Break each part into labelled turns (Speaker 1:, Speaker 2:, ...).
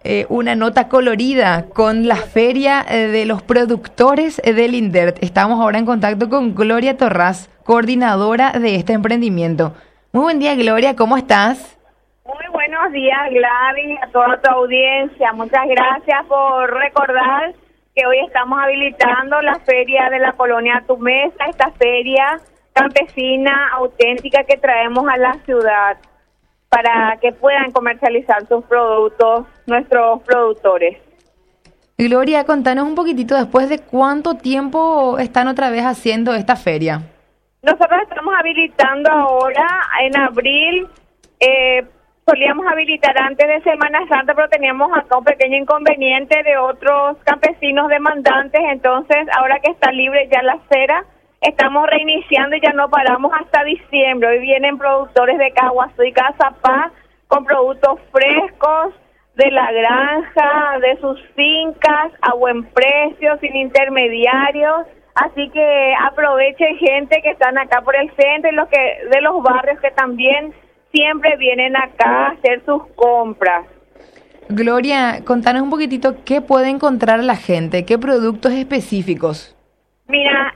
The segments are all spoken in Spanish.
Speaker 1: una nota colorida con la feria de los productores del INDERT. Estamos ahora en contacto con Gloria Torras, coordinadora de este emprendimiento. Muy buen día, Gloria, ¿cómo estás?
Speaker 2: Muy buenos días, Gladys, a toda tu audiencia. Muchas gracias por recordar que hoy estamos habilitando la feria de la colonia Tu Mesa, esta feria campesina auténtica que traemos a la ciudad para que puedan comercializar sus productos nuestros productores.
Speaker 1: Gloria, contanos un poquitito, después de cuánto tiempo están otra vez haciendo esta feria.
Speaker 2: Nosotros estamos habilitando ahora en abril. Solíamos habilitar antes de Semana Santa, pero teníamos acá un pequeño inconveniente de otros campesinos demandantes. Entonces, ahora que está libre ya la acera, estamos reiniciando y ya no paramos hasta diciembre. Hoy vienen productores de Caguazú y Cazapá con productos frescos de la granja, de sus fincas, a buen precio, sin intermediarios. Así que aprovechen, gente que están acá por el centro y los que de los barrios que también siempre vienen acá a hacer sus compras.
Speaker 1: Gloria, contanos un poquitito qué puede encontrar la gente, qué productos específicos.
Speaker 2: Mira,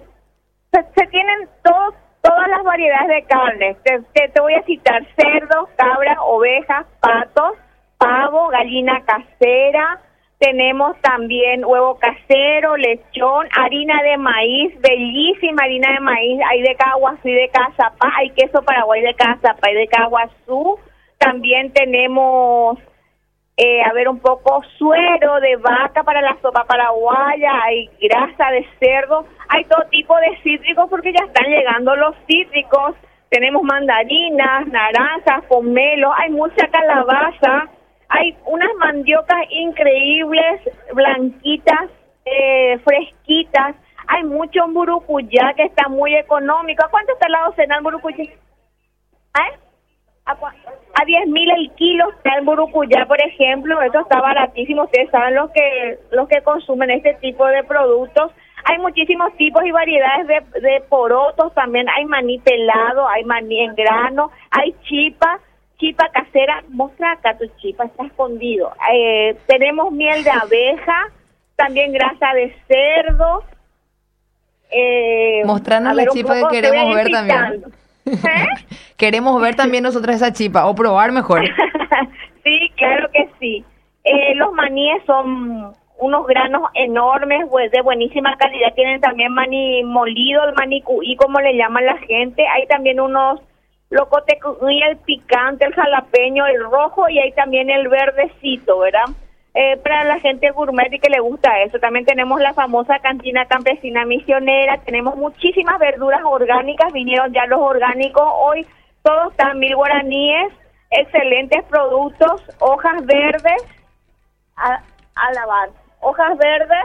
Speaker 2: se tienen todas las variedades de carne. Te voy a citar: cerdo, cabra, ovejas, patos, pavo, gallina casera. Tenemos también huevo casero, lechón, harina de maíz, bellísima harina de maíz. Hay de Caguazú y de Cazapá, hay queso paraguay de Cazapá y de Caguazú. También tenemos, un poco suero de vaca para la sopa paraguaya, hay grasa de cerdo, hay todo tipo de cítricos porque ya están llegando los cítricos. Tenemos mandarinas, naranjas, pomelos, hay mucha calabaza. Hay unas mandiocas increíbles, blanquitas, fresquitas. Hay mucho mburucuyá que está muy económico. ¿A cuánto está la docena el mburucuyá? A 10.000 el kilo está el mburucuyá, por ejemplo. Eso está baratísimo. Ustedes saben los que consumen este tipo de productos. Hay muchísimos tipos y variedades de porotos también. Hay maní pelado, hay maní en grano, hay chipa casera. Mostra acá tu chipa, está escondido. Tenemos miel de abeja, también grasa de cerdo.
Speaker 1: Mostrarnos la chipa que queremos ver también. Queremos ver también nosotros esa chipa, o probar mejor.
Speaker 2: Sí, claro que sí. Los maníes son unos granos enormes, pues, de buenísima calidad. Tienen también maní molido, el maní cuí, como le llaman la gente. Hay también unos locote cuí, el picante, el jalapeño, el rojo, y hay también el verdecito, ¿verdad? Para la gente gourmet y que le gusta eso. También tenemos la famosa cantina campesina misionera. Tenemos muchísimas verduras orgánicas. Vinieron ya los orgánicos hoy. Todos están 1.000 guaraníes. Excelentes productos. Hojas verdes. A lavar. Hojas verdes.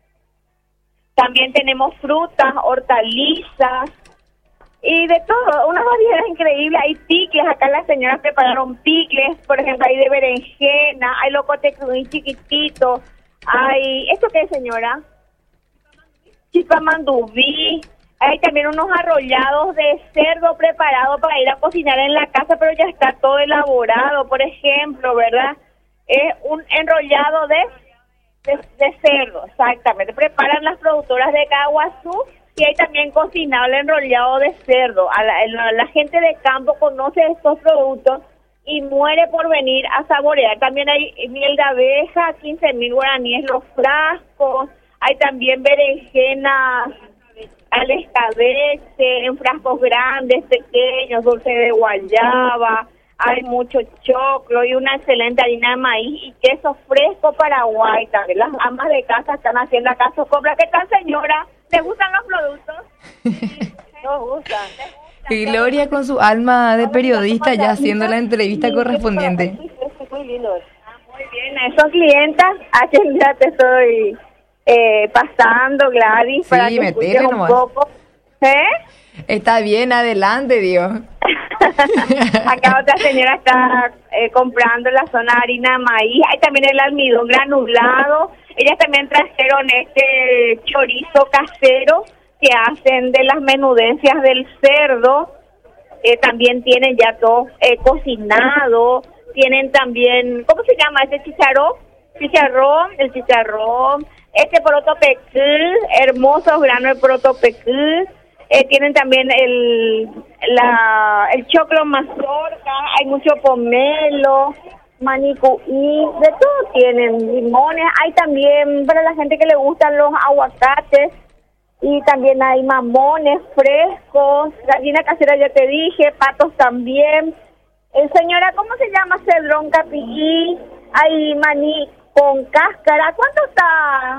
Speaker 2: También tenemos frutas, hortalizas. Y de todo, una variedad increíble. Hay picles, acá las señoras prepararon picles, por ejemplo, hay de berenjena, hay locote muy chiquitito, hay, ¿esto qué es, señora? Chipamandubí. Hay también unos arrollados de cerdo preparado para ir a cocinar en la casa, pero ya está todo elaborado, por ejemplo, ¿verdad? Es un enrollado de cerdo, exactamente. Preparan las productoras de Caguazú. Y hay también cocinable enrollado de cerdo. La gente de campo conoce estos productos y muere por venir a saborear. También hay miel de abeja, 15.000 guaraníes los frascos. Hay también berenjenas al escabeche en frascos grandes, pequeños, dulce de guayaba. Hay mucho choclo y una excelente harina de maíz y queso fresco paraguay. También las amas de casa están haciendo acá su compra. ¿Qué tal, señora? ¿Te gustan los productos? Nos gustan.
Speaker 1: Y Gloria con su alma de periodista ya haciendo la entrevista correspondiente.
Speaker 2: Muy lindo. Muy bien, son clientas a quien ya te estoy pasando, Gladys, para que escuches un poco.
Speaker 1: Está bien, adelante, Dios.
Speaker 2: Acá otra señora está comprando en la zona de harina de maíz. Hay también el almidón granulado. Ellas también trajeron este chorizo casero que hacen de las menudencias del cerdo. También tienen ya todo cocinado. tienen también, ¿cómo se llama ese chicharrón? El chicharrón, este poroto pequí, hermosos granos de poroto pequí. Tienen también el choclo mazorca, hay mucho pomelo, manicuí, de todo tienen, limones, hay también para la gente que le gustan los aguacates, y también hay mamones frescos, gallina casera ya te dije, patos también. Señora, ¿cómo se llama? Cedrón capií, hay maní con cáscara, ¿cuánto está?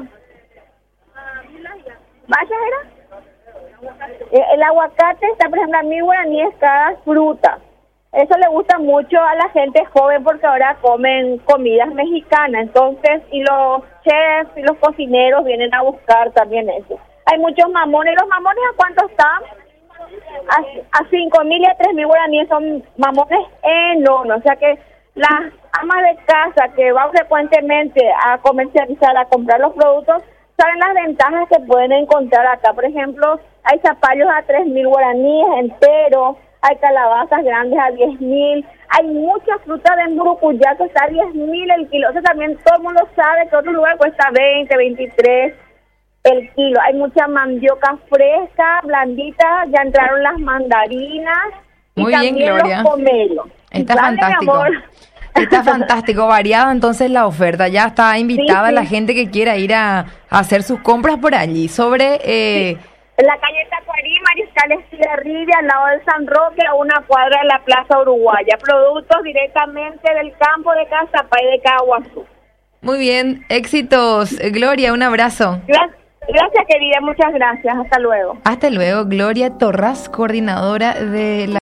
Speaker 2: ¿Vaya era? El aguacate está, por ejemplo, a mí guaraníes cada fruta. Eso le gusta mucho a la gente joven porque ahora comen comidas mexicanas. Entonces, y los chefs y los cocineros vienen a buscar también eso. Hay muchos mamones. ¿Los mamones a cuánto están? A 5.000 y a 3.000 guaraníes, son mamones enormes. O sea que las amas de casa que van frecuentemente a comercializar, a comprar los productos, saben las ventajas que pueden encontrar acá. Por ejemplo, hay zapallos a 3.000 guaraníes enteros, hay calabazas grandes a 10.000, hay mucha fruta de mburucuyá que está a 10.000 el kilo. O sea, también todo el mundo sabe que otro lugar cuesta 20, 23 el kilo. Hay mucha mandioca fresca, blandita, ya entraron las mandarinas.
Speaker 1: Muy
Speaker 2: y
Speaker 1: bien,
Speaker 2: también
Speaker 1: Gloria.
Speaker 2: Los pomelos.
Speaker 1: Está
Speaker 2: Dale,
Speaker 1: fantástico. Está fantástico, variado entonces la oferta. Ya está invitada
Speaker 2: Sí.
Speaker 1: la gente que quiera ir a hacer sus compras por allí. Sobre
Speaker 2: En la calle Tacuarí, Mariscal Estigarribia, al lado del San Roque, a una cuadra de la Plaza Uruguaya. Productos directamente del campo de Cazapay de Caguazú.
Speaker 1: Muy bien, éxitos, Gloria, un abrazo.
Speaker 2: Gracias, querida, muchas gracias. Hasta luego.
Speaker 1: Hasta luego, Gloria Torras, coordinadora de la